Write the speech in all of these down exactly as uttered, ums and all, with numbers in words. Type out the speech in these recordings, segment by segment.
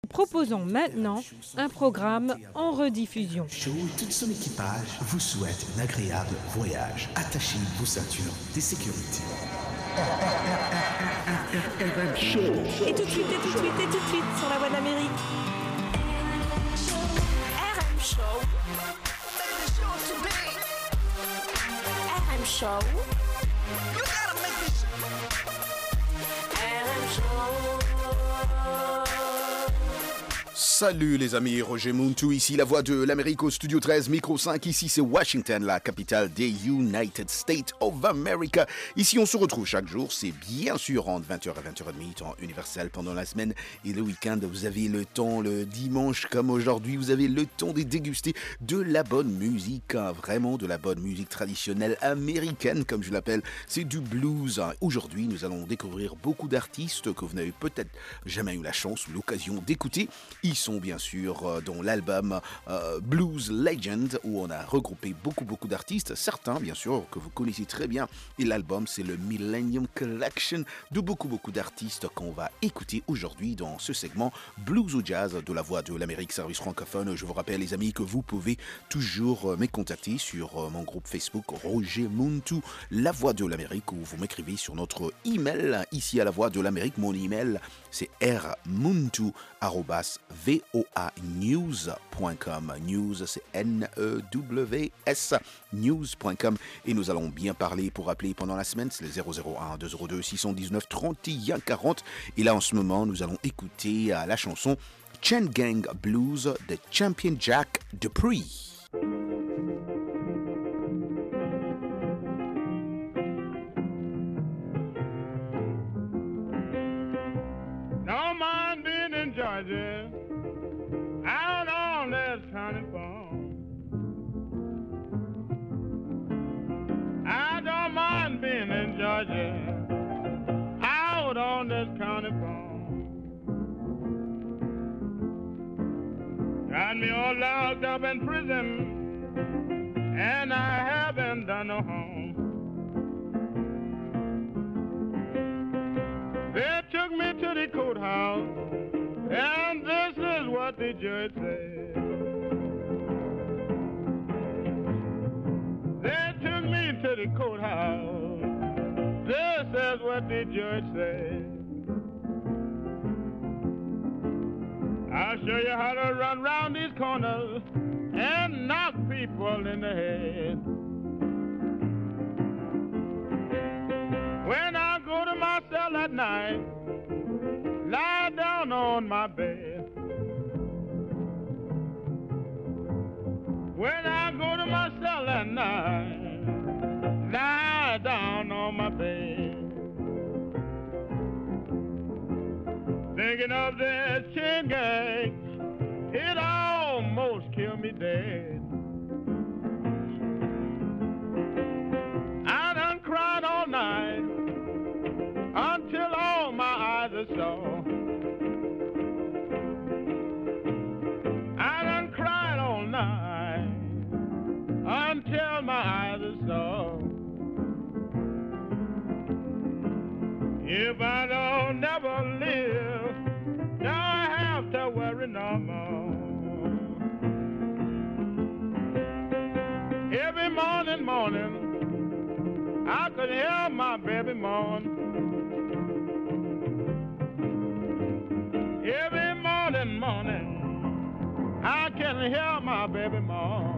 Proposons maintenant un programme en rediffusion. Show et tout son équipage vous souhaite un agréable voyage. Attachez vos ceintures de sécurité. Et tout de suite, et tout de suite, et tout de suite sur la voie d'Amérique. R M Show. R M Show. R M Show. Salut les amis, Roger Muntu ici, la voix de l'Amérique au studio treize, micro cinq, ici c'est Washington, la capitale des United States of America. Ici on se retrouve chaque jour, c'est bien sûr entre vingt heures et vingt heures trente, temps universel pendant la semaine et le week-end. Vous avez le temps, le dimanche comme aujourd'hui, vous avez le temps de déguster de la bonne musique, hein, vraiment de la bonne musique traditionnelle américaine comme je l'appelle, c'est du blues. Aujourd'hui nous allons découvrir beaucoup d'artistes que vous n'avez peut-être jamais eu la chance ou l'occasion d'écouter. Ils sont bien sûr dans l'album euh, Blues Legend où on a regroupé beaucoup beaucoup d'artistes, certains bien sûr que vous connaissez très bien, et l'album c'est le Millennium Collection de beaucoup beaucoup d'artistes qu'on va écouter aujourd'hui dans ce segment Blues ou Jazz de la voix de l'Amérique service francophone. Je vous rappelle les amis que vous pouvez toujours me contacter sur mon groupe Facebook Roger Muntu, la voix de l'Amérique, ou vous m'écrivez sur notre email ici à la voix de l'Amérique. Mon email c'est rmuntu arobase voa news point com. News, c'est N E W S, news point com. Et nous allons bien parler pour appeler pendant la semaine. C'est le zéro zéro un deux zéro deux six un neuf trente et un quarante. Et là, en ce moment, nous allons écouter la chanson Chain Gang Blues de Champion Jack Dupree. No mind being in Georgia, out on this county farm. I don't mind being in Georgia, out on this county farm. Got me all locked up in prison, and I haven't done no harm. They took me to the courthouse, and this is what the judge said. They took me to the courthouse, this is what the judge said. I'll show you how to run round these corners and knock people in the head. When I go to my cell at night, lie down on my bed. When I go to my cell at night, lie down on my bed. Thinking of this chain gang, it almost killed me dead. I done cried all night until all my eyes are sore. I done cried all night until my eyes are sore. If I don't never live, don't have to worry no more. Every morning, morning, I could hear my baby moan. Every morning, morning, I can hear my baby moan.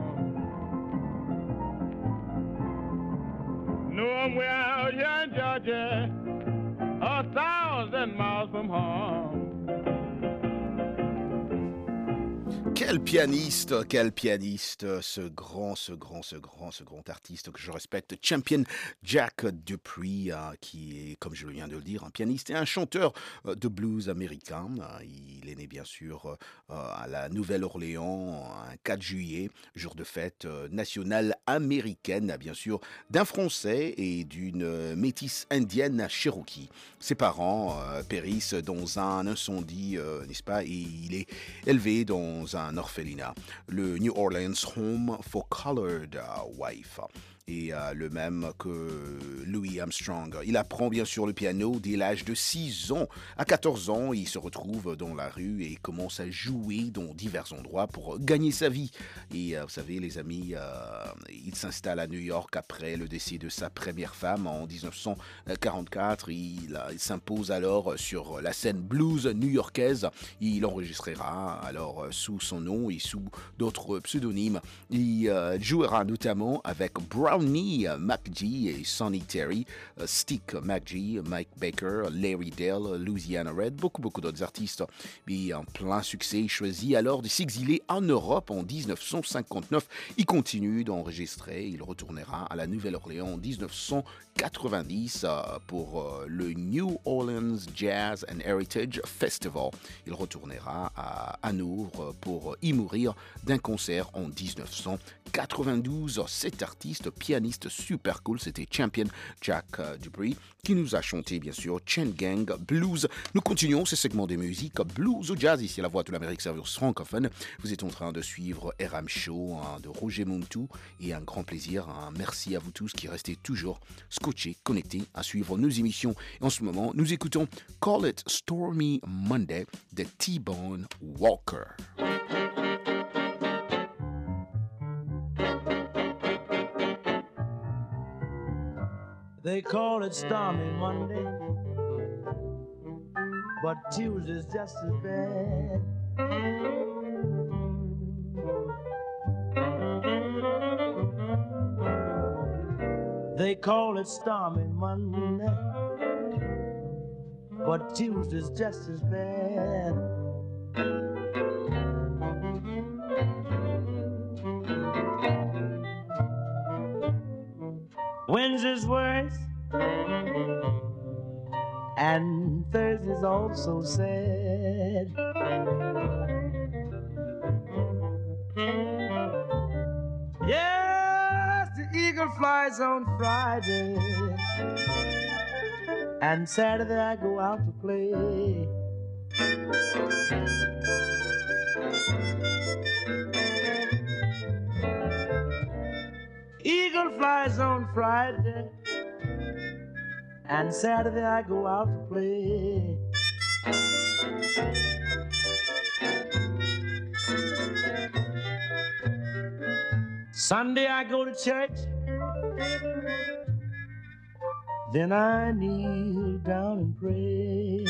Knowing we're out here in Georgia, a thousand miles from home. Quel pianiste, quel pianiste, ce grand, ce grand, ce grand, ce grand artiste que je respecte, Champion Jack Dupree, euh, qui est, comme je viens de le dire, un pianiste et un chanteur euh, de blues américain. Euh, il est né bien sûr euh, à la Nouvelle-Orléans un quatre juillet, jour de fête euh, nationale américaine, bien sûr, d'un Français et d'une euh, métisse indienne Cherokee. Ses parents euh, périssent dans un incendie, euh, n'est-ce pas, et il est élevé dans un orphelinat, le New Orleans Home for Colored Wife. et euh, le même que Louis Armstrong. Il apprend bien sûr le piano dès l'âge de six ans. À quatorze ans, il se retrouve dans la rue et commence à jouer dans divers endroits pour gagner sa vie. Et euh, vous savez, les amis, euh, il s'installe à New York après le décès de sa première femme en dix-neuf cent quarante-quatre. Il, il s'impose alors sur la scène blues new-yorkaise. Il enregistrera alors sous son nom et sous d'autres pseudonymes. Il euh, jouera notamment avec Brownie McGee et Sonny Terry, uh, Stick McGee, Mike Baker, Larry Dale, Louisiana Red, beaucoup beaucoup d'autres artistes. Et en plein succès, il choisit alors de s'exiler en Europe en dix-neuf cent cinquante-neuf. Il continue d'enregistrer, il retournera à la Nouvelle-Orléans en dix-neuf cent quatre-vingt-dix uh, pour uh, le New Orleans Jazz and Heritage Festival. Il retournera à Hanovre pour y mourir d'un concert en dix-neuf cent quatre-vingt-douze. Cet artiste, pianiste super cool, c'était Champion Jack uh, Dupree qui nous a chanté bien sûr Chain Gang Blues. Nous continuons ce segment de musique blues ou jazz ici à la Voix de l'Amérique service francophone. Vous êtes en train de suivre R M Show hein, de Roger Montou et un grand plaisir. Hein, merci à vous tous qui restez toujours scotchés, connectés à suivre nos émissions. Et en ce moment, nous écoutons Call It Stormy Monday de T-Bone Walker. They call it stormy Monday, but Tuesday's just as bad. They call it stormy Monday, but Tuesday's just as bad. Wednesday's worse, and Thursday's also sad. Yes, the eagle flies on Friday, and Saturday I go out to play. Eagle flies on Friday, and Saturday I go out to play. Sunday I go to church, then I kneel down and pray.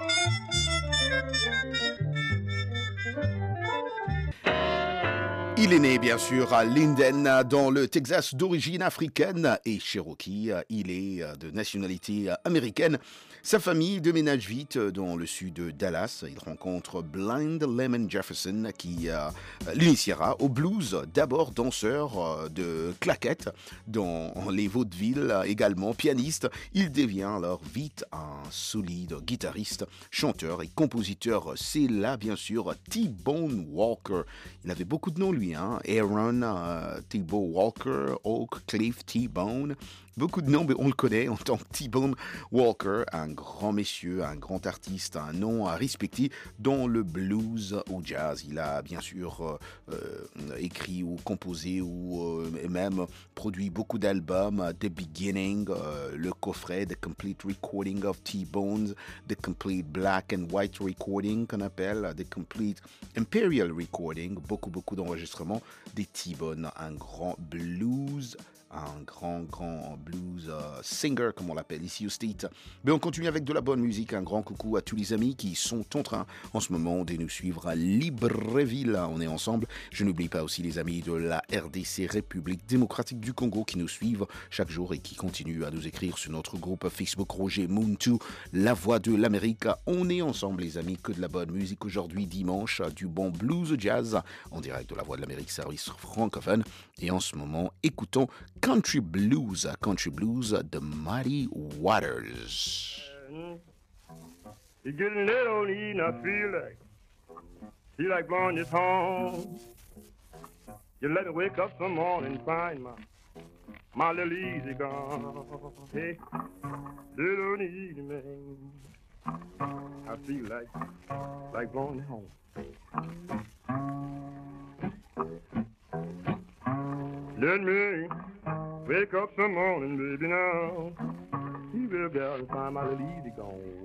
Il est né bien sûr à Linden dans le Texas d'origine africaine et Cherokee. Il est de nationalité américaine. Sa famille déménage vite dans le sud de Dallas. Il rencontre Blind Lemon Jefferson qui euh, l'initiera au blues, d'abord danseur de claquettes dans les vaudevilles, également pianiste. Il devient alors vite un solide guitariste, chanteur et compositeur. C'est là bien sûr T-Bone Walker. Il avait beaucoup de noms lui, hein? Aaron uh, T-Bone Walker, Oak Cliff T-Bone. Beaucoup de noms, mais on le connaît en tant que T-Bone Walker, un grand monsieur, un grand artiste, un nom à respecter dans le blues ou jazz. Il a bien sûr euh, euh, écrit ou composé ou euh, même produit beaucoup d'albums. The Beginning, euh, le coffret, The Complete Recording of T-Bones, The Complete Black and White Recording qu'on appelle, The Complete Imperial Recording, beaucoup beaucoup d'enregistrements des T-Bone, un grand blues un grand, grand blues uh, singer, comme on l'appelle ici au State. Mais on continue avec de la bonne musique. Un grand coucou à tous les amis qui sont en train, en ce moment, de nous suivre à Libreville. On est ensemble. Je n'oublie pas aussi les amis de la R D C, République démocratique du Congo, qui nous suivent chaque jour et qui continuent à nous écrire sur notre groupe Facebook Roger Moontou, La Voix de l'Amérique. On est ensemble, les amis, que de la bonne musique aujourd'hui, dimanche, du bon blues jazz, en direct de La Voix de l'Amérique, service francophone. Et en ce moment, écoutons Country Blues, Country Blues de Muddy Waters. It's getting late on the evening, I feel like, feel like blowing this home. You let me wake up some morning and find my, my little easy gone. Hey, little on the evening, I feel like, like blowing it home. Let me Wake up some morning, baby, now. He will go out and find my little easy gone.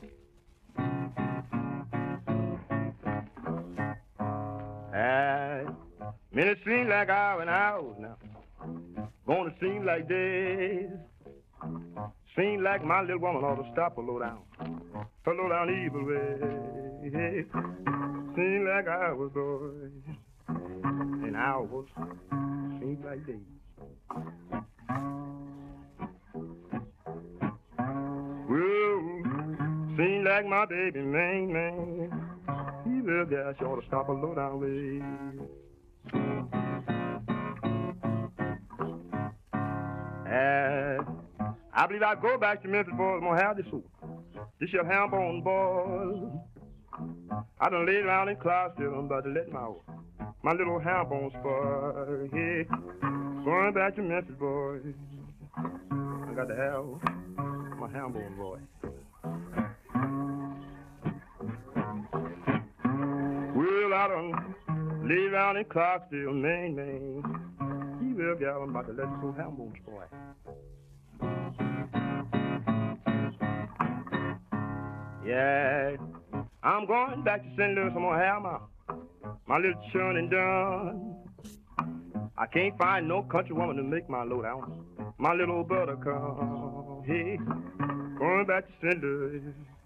Ah, minutes seem like hours and hours now. Gonna seem like days. Seem like my little woman ought to stop a low down. Her low down evil way. Seem like hours, boys. And hours seem like days. Well, seem like my baby, man, man. He will guess you ought to stop a low down way. Uh, I believe I'll go back to Memphis, boys. I'm gonna have this soup. This your ham bone, boys. I done laid around in Clarksville. I'm about to let my my little ham bone spoil. Yeah, going back to Memphis, boys. I got to have my ham bone, boy. Well, I done laid around in Clarksville, Maine, Maine. He will get out. I'm about to let this old ham bone spoil. Yeah, I'm going back to Saint Louis. I'm gonna have my, my little churning done. I can't find no country woman to make my load out. My little buttercup. Hey, going back to Saint Louis.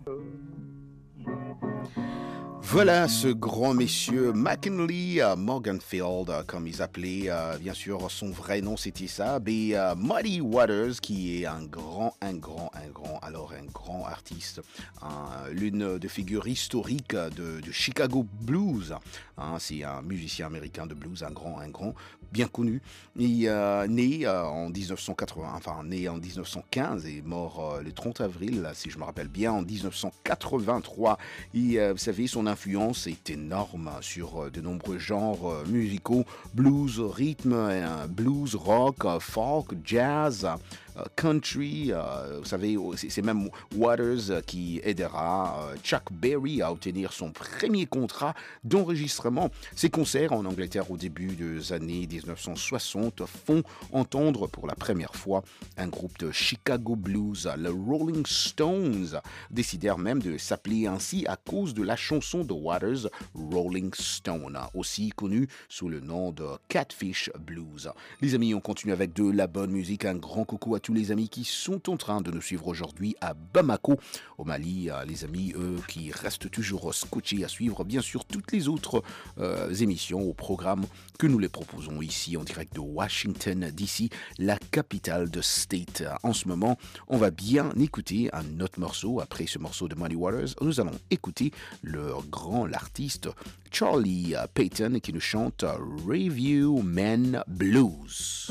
Voilà ce grand monsieur McKinley uh, Morganfield, uh, comme ils appelaient, uh, bien sûr, son vrai nom c'était ça, mais uh, Muddy Waters, qui est un grand, un grand, un grand, alors un grand artiste, uh, l'une des figures historiques de, de Chicago Blues. Hein, c'est un musicien américain de blues, un grand, un grand, bien connu. Il est uh, né uh, en dix-neuf cent quatre-vingts, enfin né en dix-neuf cent quinze et mort uh, le trente avril, si je me rappelle bien, en dix-neuf cent quatre-vingt-trois. Et uh, vous savez, son influence est énorme sur de nombreux genres musicaux, blues, rythme, blues, rock, folk, jazz, country. Vous savez, c'est même Waters qui aidera Chuck Berry à obtenir son premier contrat d'enregistrement. Ses concerts en Angleterre au début des années dix-neuf cent soixante font entendre pour la première fois un groupe de Chicago Blues, le Rolling Stones, décidèrent même de s'appeler ainsi à cause de la chanson de Waters, Rolling Stone, aussi connue sous le nom de Catfish Blues. Les amis, on continue avec de la bonne musique. Un grand coucou à tous les amis qui sont en train de nous suivre aujourd'hui à Bamako, au Mali. Les amis, eux, qui restent toujours scotchés à suivre, bien sûr, toutes les autres euh, émissions au programme que nous les proposons ici en direct de Washington D C, la capitale de State. En ce moment, on va bien écouter un autre morceau. Après ce morceau de Muddy Waters, nous allons écouter le grand, l'artiste Charlie Payton qui nous chante Review Men Blues.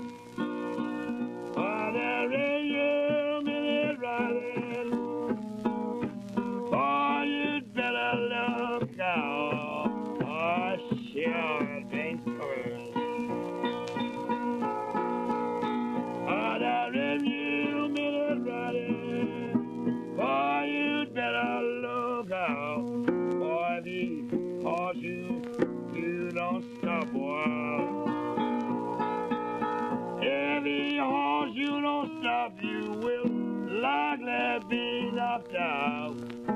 You will likely be knocked out.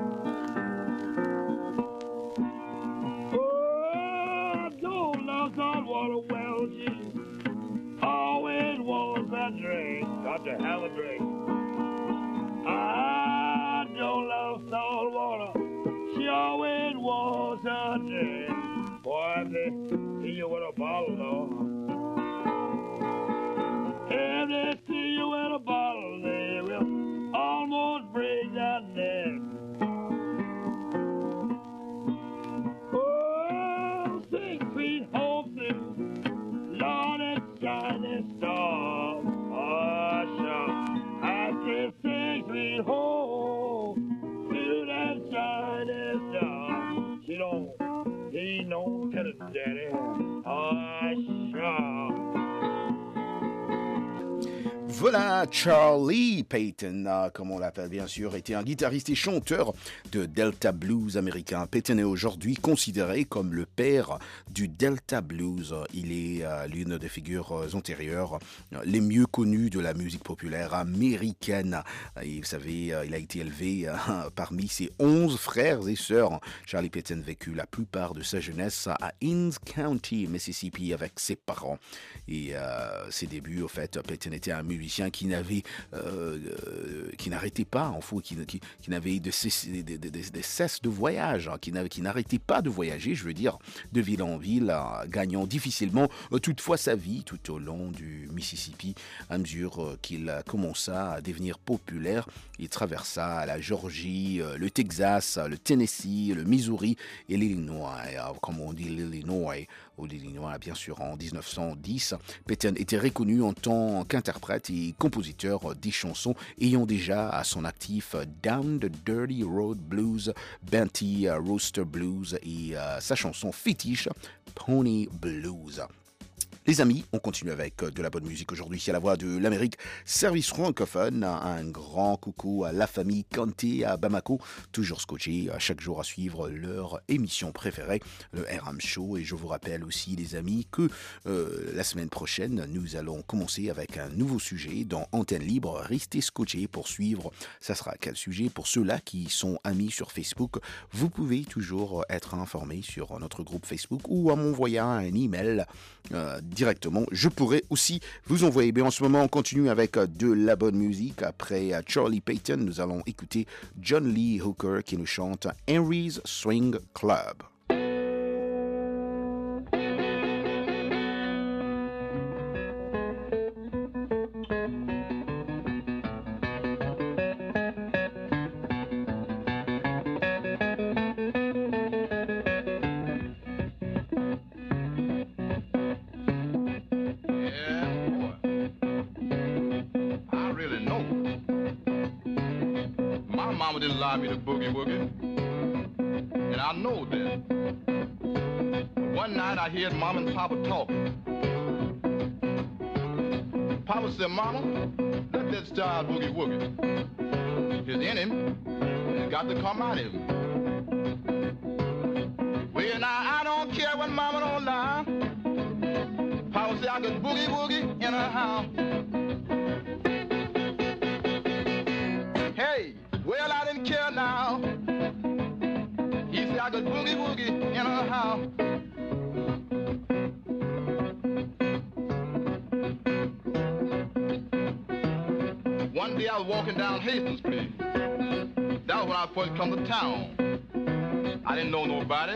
Oh, don't love saltwater well, she always wants a drink, got to have a drink. I don't love saltwater, she always wants a drink. Boy, if they see you with a bottle, though. If they see you in a bottle, they will almost break that neck. Oh, six feet home, Lord, it's shining star. Oh, sure. I said six feet home, to that shining star. She don't, he don't tell it, daddy. Oh, sure. Voilà, Charlie Payton, euh, comme on l'appelle bien sûr, était un guitariste et chanteur de Delta Blues américain. Payton est aujourd'hui considéré comme le père du Delta Blues. Il est euh, l'une des figures euh, antérieures euh, les mieux connues de la musique populaire américaine. Et vous savez, euh, il a été élevé euh, parmi ses onze frères et sœurs. Charlie Payton vécut la plupart de sa jeunesse à Hinds County, Mississippi, avec ses parents. Et euh, ses débuts, au fait, Payton était un musicien qui n'avait, euh, euh, qui n'arrêtait pas, en fou, qui, qui, qui n'avait de cesse de, de, de, de, cesse de voyage, hein, qui, qui n'arrêtait pas de voyager, je veux dire, de ville en ville, euh, gagnant difficilement euh, toutefois sa vie tout au long du Mississippi. À mesure euh, qu'il commença à devenir populaire, il traversa la Géorgie, euh, le Texas, le Tennessee, le Missouri et l'Illinois, euh, comme on dit l'Illinois, ou l'Illinois bien sûr en dix-neuf cent dix. Payton était reconnu en tant qu'interprète et compositeur des chansons ayant déjà à son actif Down the Dirty Road Blues, Benty Rooster Blues et euh, sa chanson fétiche Pony Blues. Les amis, on continue avec de la bonne musique aujourd'hui ici à la Voix de l'Amérique, service francophone. Un grand coucou à la famille Kanté à Bamako, toujours scotché chaque jour à suivre leur émission préférée, le R M Show. Et je vous rappelle aussi, les amis, que euh, la semaine prochaine, nous allons commencer avec un nouveau sujet dans Antenne Libre. Restez scotchés pour suivre. Ça sera quel sujet? Pour ceux-là qui sont amis sur Facebook, vous pouvez toujours être informés sur notre groupe Facebook ou en m'envoyant un email euh, directement. Je pourrais aussi vous envoyer. Mais en ce moment, on continue avec de la bonne musique. Après Charlie Payton, nous allons écouter John Lee Hooker qui nous chante Henry's Swing Club. Didn't allow me to boogie woogie, and I know that. One night I heard Mama and Papa talking. Papa said, Mama, let that style boogie woogie. It's in him, and it's got to come out of him. Well, now I don't care what Mama don't lie. Papa said I could boogie woogie in her house. Hey! Well, I didn't care now. He said I could boogie woogie in her house. One day I was walking down Hastings Street. That was when I first come to town. I didn't know nobody.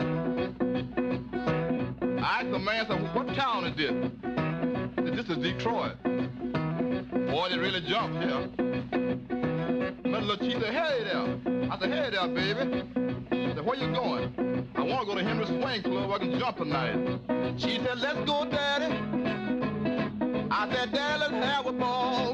I asked the man, said, what town is this? He said, this is Detroit. Boy, they really jumped here. But little she said, hey there. I said, hey there, baby. I said, where you going? I want to go to Henry's Swing Club where I can jump tonight. She said, let's go, Daddy. I said, Daddy, let's have a ball.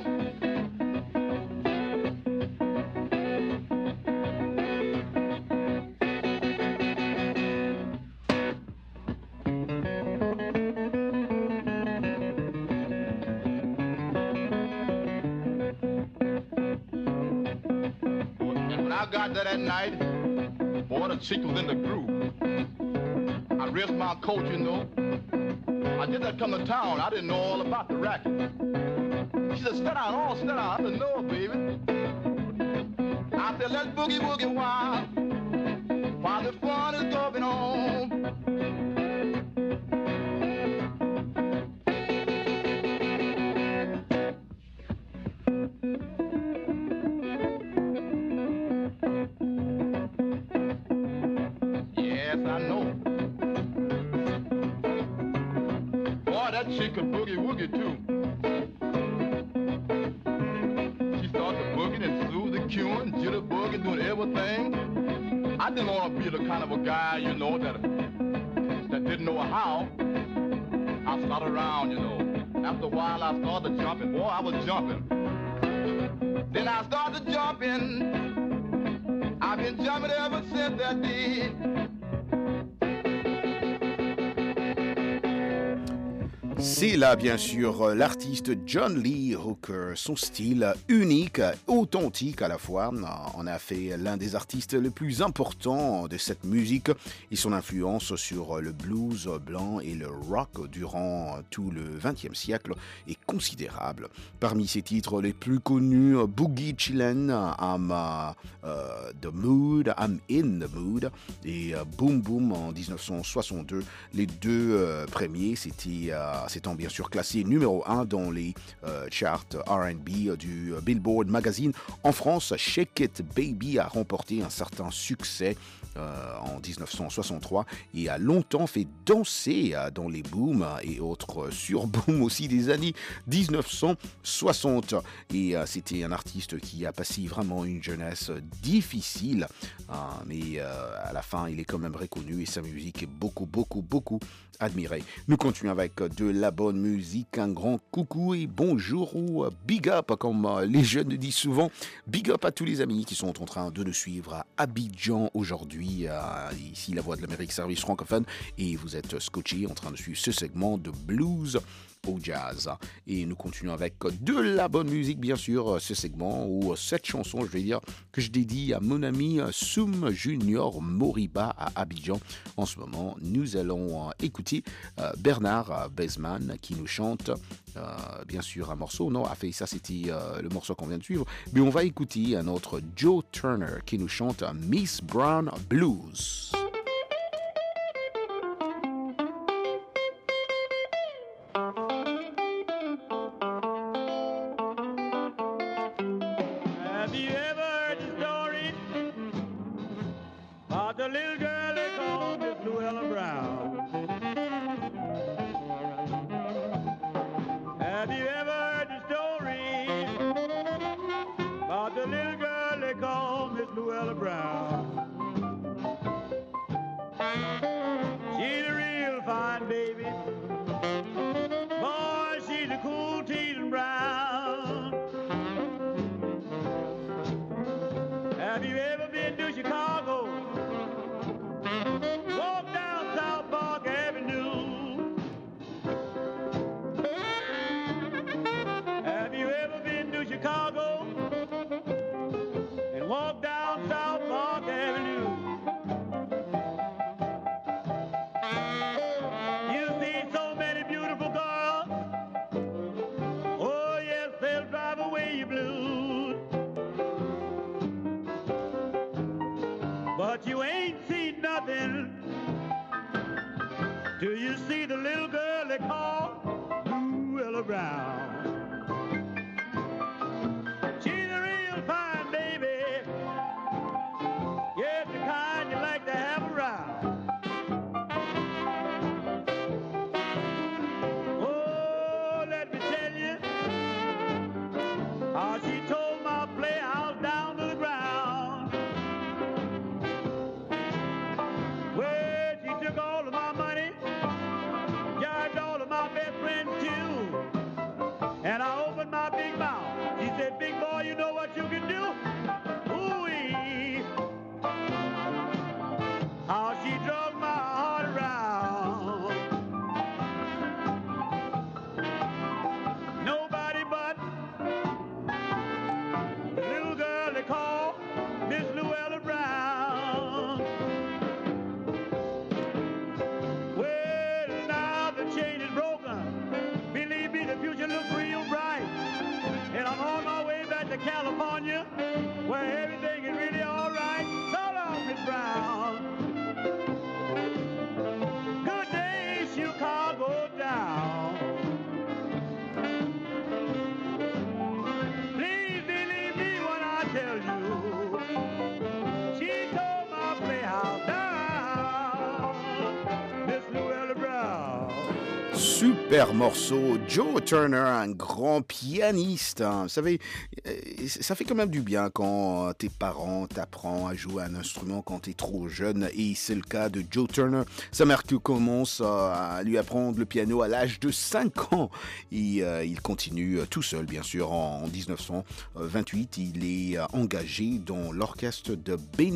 I got there that night, boy, the chick was in the groove. I risked my coat, you know. I did that come to town. I didn't know all about the racket. She said, sit down, oh, sit down. I said, no, baby. I said, let's boogie woogie while, while the fun is going on. She could boogie woogie too. She started boogieing and Susie cueing, jitter boogieing, doing everything. I didn't want to be the kind of a guy, you know, that that didn't know how. I started around, you know. After a while, I started jumping. Boy, I was jumping. Then I started jumping. I've been jumping ever since that day. C'est là, bien sûr, l'artiste John Lee Hooker. Son style unique, authentique à la fois, en a fait l'un des artistes les plus importants de cette musique et son influence sur le blues blanc et le rock durant tout le vingtième siècle est considérable. Parmi ses titres les plus connus, Boogie Chillin', I'm uh, the Mood, I'm in the Mood et uh, Boom Boom en dix-neuf cent soixante-deux. Les deux euh, premiers, c'était uh, s'étant bien sûr classé numéro un dans les euh, charts R and B du Billboard Magazine. En France, Shake It Baby a remporté un certain succès euh, en dix-neuf cent soixante-trois et a longtemps fait danser euh, dans les booms et autres surbooms aussi des années dix-neuf cent soixante. Et euh, c'était un artiste qui a passé vraiment une jeunesse difficile, euh, mais euh, à la fin, il est quand même reconnu et sa musique est beaucoup, beaucoup, beaucoup admirée. Nous continuons avec de la bonne musique, un grand coucou et bonjour ou big up, comme les jeunes disent souvent. Big up à tous les amis qui sont en train de nous suivre à Abidjan aujourd'hui, ici la Voix de l'Amérique, service francophone, et vous êtes scotchés en train de suivre ce segment de blues au jazz. Et nous continuons avec de la bonne musique, bien sûr, ce segment ou cette chanson, je vais dire, que je dédie à mon ami Soum Junior Moriba à Abidjan. En ce moment, nous allons écouter euh, Bernard Bezman qui nous chante, euh, bien sûr, un morceau. Non, fait ça, c'était euh, le morceau qu'on vient de suivre. Mais on va écouter un autre Joe Turner qui nous chante Miss Brown Blues. California, where everything is really all right. So long, Miss Brown. Good day, Chicago down. Please believe me when I tell you, she told my playhouse down, Miss Luella Brown. Super morceau, Joe Turner, un grand pianiste. Vous savez, ça fait quand même du bien quand tes parents t'apprennent à jouer un instrument quand t'es trop jeune. Et c'est le cas de Joe Turner. Sa mère qui commence à lui apprendre le piano à l'âge de cinq ans. Et euh, il continue tout seul, bien sûr. En dix-neuf cent vingt-huit, il est engagé dans l'orchestre de Benny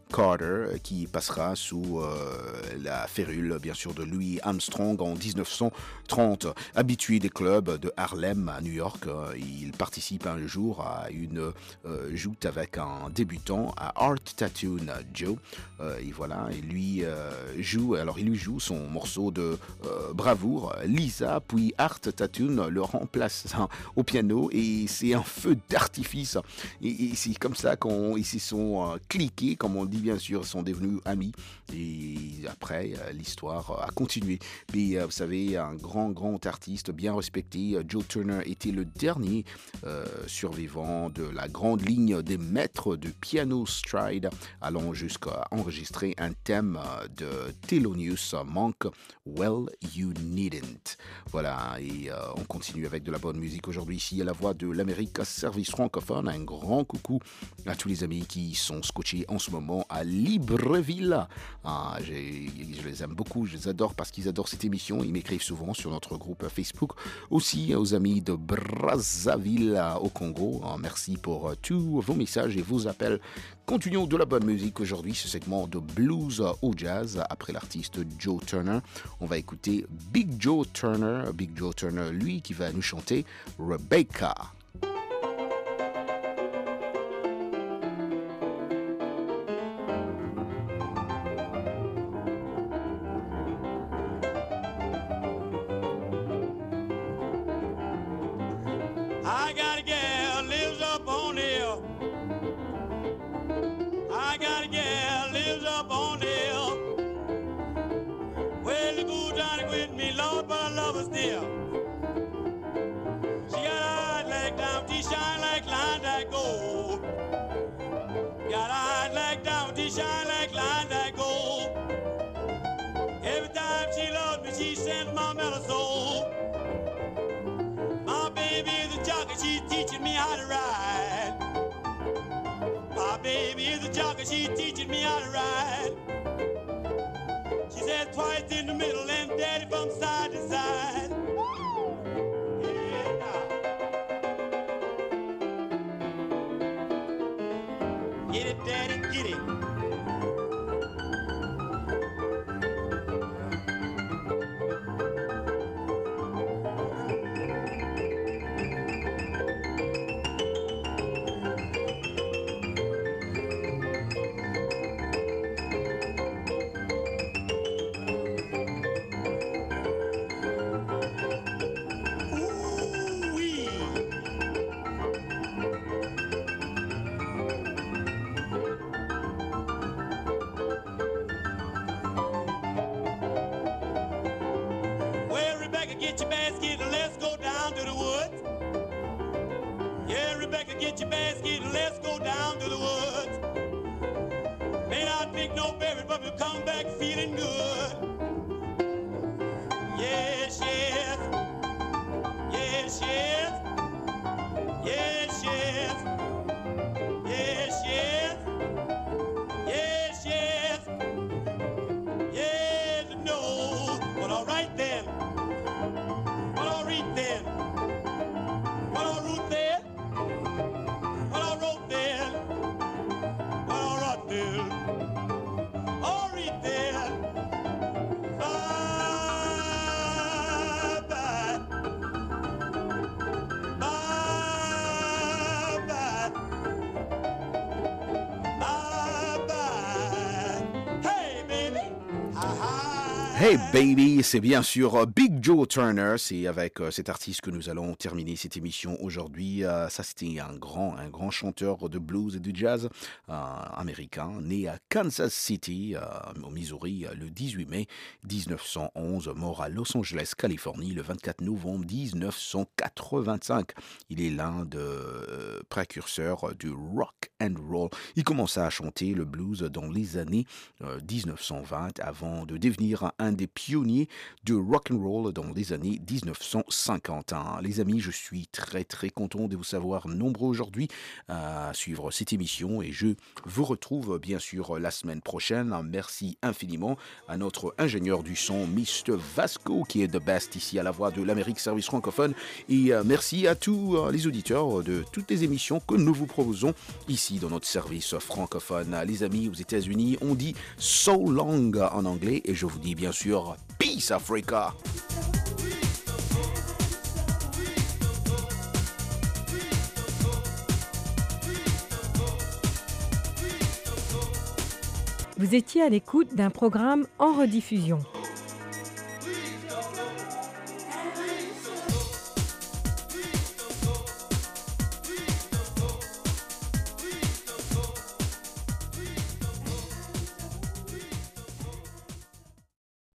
Carter, qui passera sous euh, la férule, bien sûr, de Louis Armstrong en dix-neuf cent trente. Habitué des clubs de Harlem à New York, euh, il participe un jour à une euh, joute avec un débutant à Art Tattoo Joe. Euh, et voilà, il lui euh, joue, alors il lui joue son morceau de euh, bravoure, Lisa, puis Art Tattoo le remplace hein, au piano et c'est un feu d'artifice. Et, et c'est comme ça qu'ils se sont euh, cliqués, comme on dit bien sûr, ils sont devenus amis. Et après, euh, l'histoire a continué. Mais euh, vous savez, un grand, grand artiste bien respecté, Joe Turner était le dernier euh, survivant de la grande ligne des maîtres de piano stride, allant jusqu'à enregistrer un thème de Thelonious Monk, Well You Needn't. Voilà, et euh, on continue avec de la bonne musique aujourd'hui ici à la Voix de l'Amérique, service francophone. Un grand coucou à tous les amis qui sont scotchés en ce moment à Libreville. Ah, j'ai, je les aime beaucoup, je les adore parce qu'ils adorent cette émission. Ils m'écrivent souvent sur notre groupe Facebook. Aussi aux amis de Brazzaville au Congo. Ah, merci pour euh, tous vos messages et vos appels. Continuons de la bonne musique aujourd'hui, ce segment de blues au jazz. Après l'artiste Joe Turner, on va écouter Big Joe Turner. Big Joe Turner, lui, qui va nous chanter Rebecca. I got a gal lives up on the hill. I got a gal lives up on the hill. Well, the boo Johnny with me, Lord, but I love her still. She got eyes like diamond, she shine like line that gold. Got eyes like diamond, she shine like line that gold. Every time she loves me, she sends my mellow soul. My baby is a jockey, she's teaching me how to ride. My baby is a jockey, she's teaching me how to ride. She says twice in the middle and daddy from side to side. Yeah, now. Get it, daddy, get it. Get your basket and let's go down to the woods. Yeah, Rebecca, get your basket and let's go down to the woods. May not pick no berries, but we'll come back feeling good. Yes, yes. Yes, yes. Yes, yes. Yes, yes. Yes, yes. Yes, no. Well, all right then. Well, I'll read then. Well, I'll root then. Well, I'll wrote then. Well, I'll write then. I'll read then. Bye, bye. Bye, bye. Bye, bye. Hey, baby. Ha-ha. Hey baby, c'est bien sûr Big Joe Turner. C'est avec euh, cet artiste que nous allons terminer cette émission aujourd'hui. Euh, ça, c'était un grand, un grand chanteur de blues et de jazz euh, américain, né à Kansas City, euh, au Missouri, le dix-huit mai dix-neuf cent onze, mort à Los Angeles, Californie, le vingt-quatre novembre dix-neuf cent quatre-vingt-cinq. Il est l'un des euh, précurseurs du rock and roll. Il commença à chanter le blues dans les années euh, dix-neuf cent vingt avant de devenir un un des pionniers de rock and roll dans les années dix-neuf cent cinquante. Les amis, je suis très très content de vous savoir nombreux aujourd'hui à suivre cette émission et je vous retrouve bien sûr la semaine prochaine. Merci infiniment à notre ingénieur du son, mister Vasco, qui est the best ici à la Voix de l'Amérique, service francophone. Et euh, merci à tous euh, les auditeurs de toutes les émissions que nous vous proposons ici dans notre service francophone. Les amis, aux États-Unis, on dit so long en anglais et je vous dis bien sûr peace Africa. Vous étiez à l'écoute d'un programme en rediffusion.